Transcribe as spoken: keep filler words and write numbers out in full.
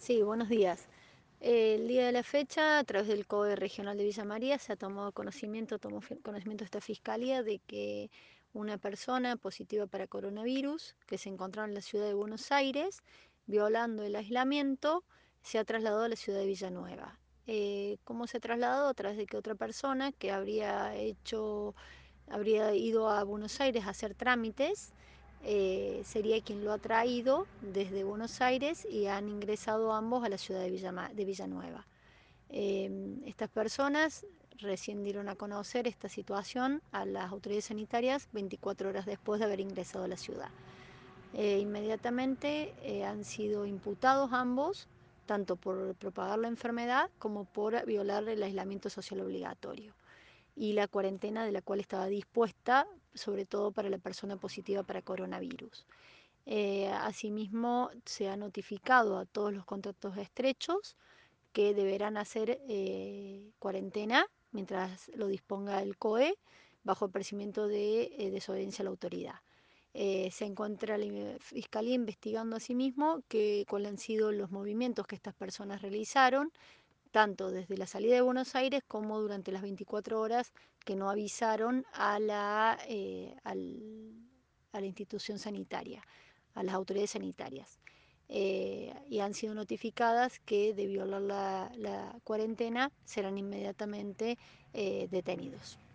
Sí, buenos días. Eh, El día de la fecha, a través del C O E regional de Villa María, se ha tomado conocimiento, tomó fi- conocimiento esta fiscalía de que una persona positiva para coronavirus que se encontraba en la ciudad de Buenos Aires, violando el aislamiento, se ha trasladado a la ciudad de Villanueva. Eh, ¿cómo se ha trasladado? A través de que otra persona que habría hecho, habría ido a Buenos Aires a hacer trámites, eh, sería quien lo ha traído desde Buenos Aires y han ingresado ambos a la ciudad de, Villama- de Villanueva. Eh, estas personas recién dieron a conocer esta situación a las autoridades sanitarias veinticuatro horas después de haber ingresado a la ciudad. Eh, inmediatamente eh, han sido imputados ambos, tanto por propagar la enfermedad como por violar el aislamiento social obligatorio y la cuarentena de la cual estaba dispuesta, sobre todo para la persona positiva para coronavirus. Eh, asimismo, se ha notificado a todos los contactos estrechos que deberán hacer eh, cuarentena mientras lo disponga el C O E, bajo el percibimiento de eh, desobediencia a la autoridad. Eh, se encuentra la Fiscalía investigando asimismo que, cuáles han sido los movimientos que estas personas realizaron, tanto desde la salida de Buenos Aires como durante las veinticuatro horas que no avisaron a la, eh, al, a la institución sanitaria, a las autoridades sanitarias. Eh, y han sido notificadas que de violar la, la cuarentena serán inmediatamente eh, detenidos.